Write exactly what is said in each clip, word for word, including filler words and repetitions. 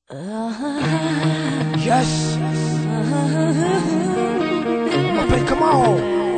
Yes. On m'appelle comment?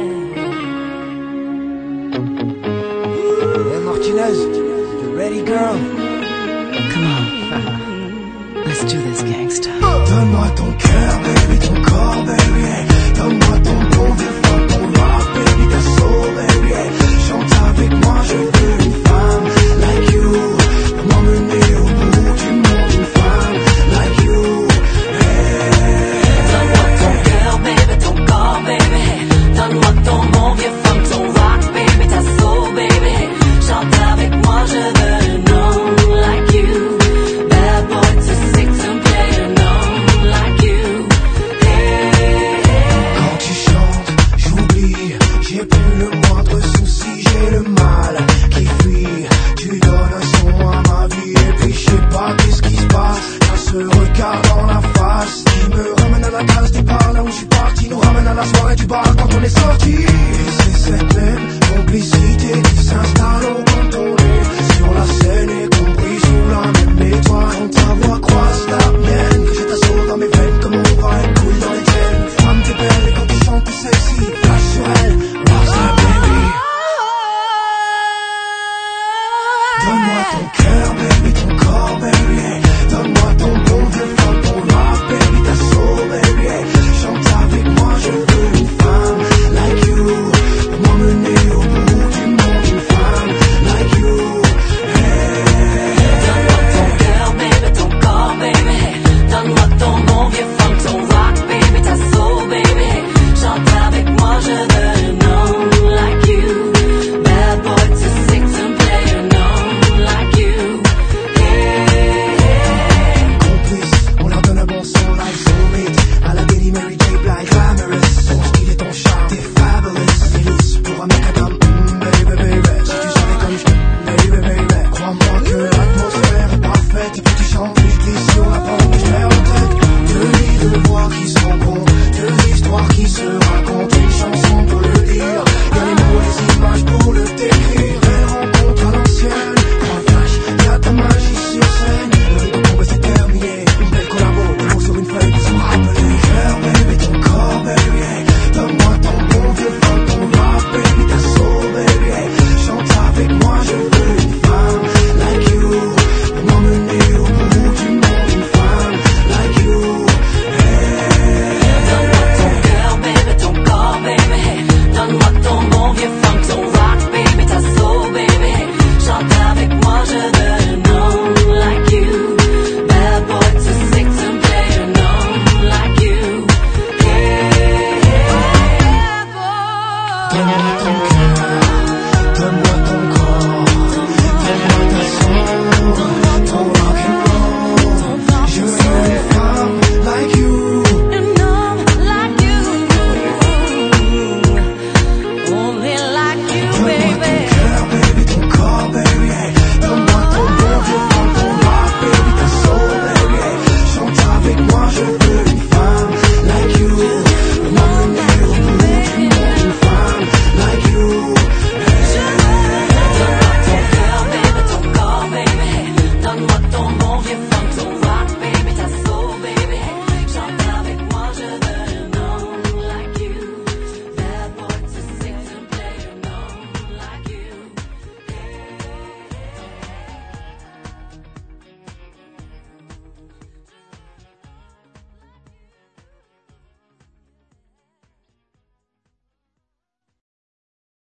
Hey Martinez, you ready girl? Come on. Let's do this gangsta. Donne-moi ton cœur, baby, ton corps, baby. Donne-moi ton bon vieux funk, ton rock, baby, ta soul, baby. Chante avec moi, je veux une femme like you. Pour m'emmener au bout du monde, une femme like you. Hey. Donne-moi ton cœur, baby, ton corps, baby. Donne-moi ton bon vieux funk, ton rock, baby, ta soul, baby. Chante avec moi, je veux un homme like you. Bad boy to sick to play an homme like you. Hey. Quand tu chantes, j'oublie, j'ai plus le moindre souci, j'ai le mal qui fuit. Tu donnes un son à ma vie et puis je sais pas qu'est-ce qui se passe. T'as ce regard dans la face qui me ramène à la case départ, là où je suis parti, nous ramène à la soirée du bar quand on est sorti. Et c'est cette même complicité qui s'installe au quand on est sur la scène et